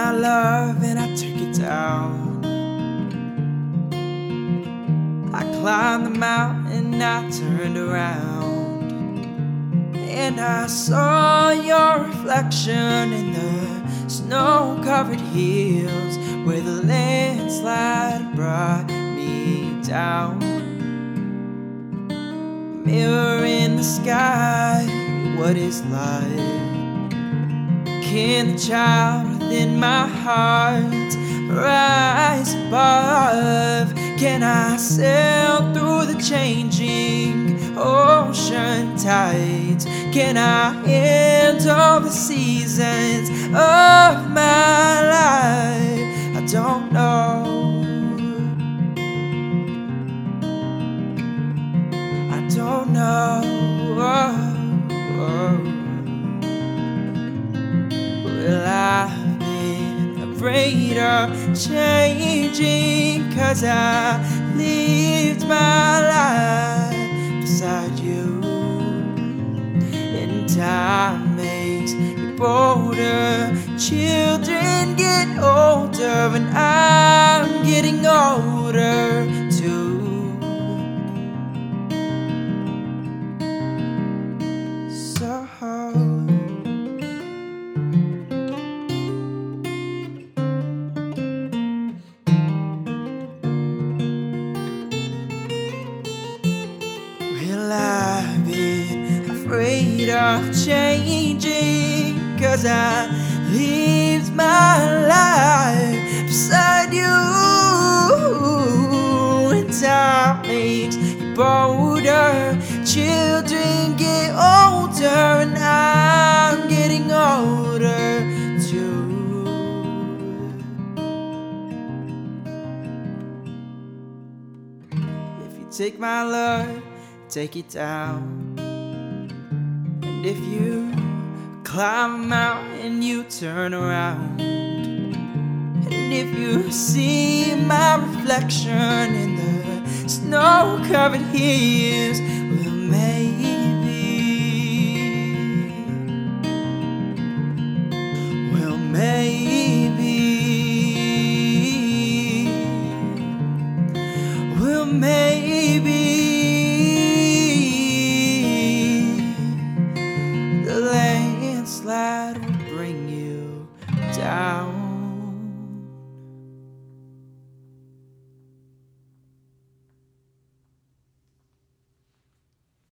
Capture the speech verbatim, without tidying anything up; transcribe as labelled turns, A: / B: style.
A: my love and I took it down. I climbed the mountain, I turned around, and I saw your reflection in the snow-covered hills where the landslide brought me down. Mirror in the sky, what is life? Can the child within my heart rise above? Can I sail through the changing ocean tides? Can I handle the seasons of my life? I don't know. I don't know. Well, I've been afraid of changing, 'cause I lived my life beside you. And time makes you bolder. Children get older, and I'm getting older too. So well, I've been afraid of changing, 'cause I lived my life beside you. And time makes you bolder. Children get older, and I'm getting older too. If you take my love, take it down. And if you climb a mountain, you turn around. And if you see my reflection in the snow-covered hills, we'll make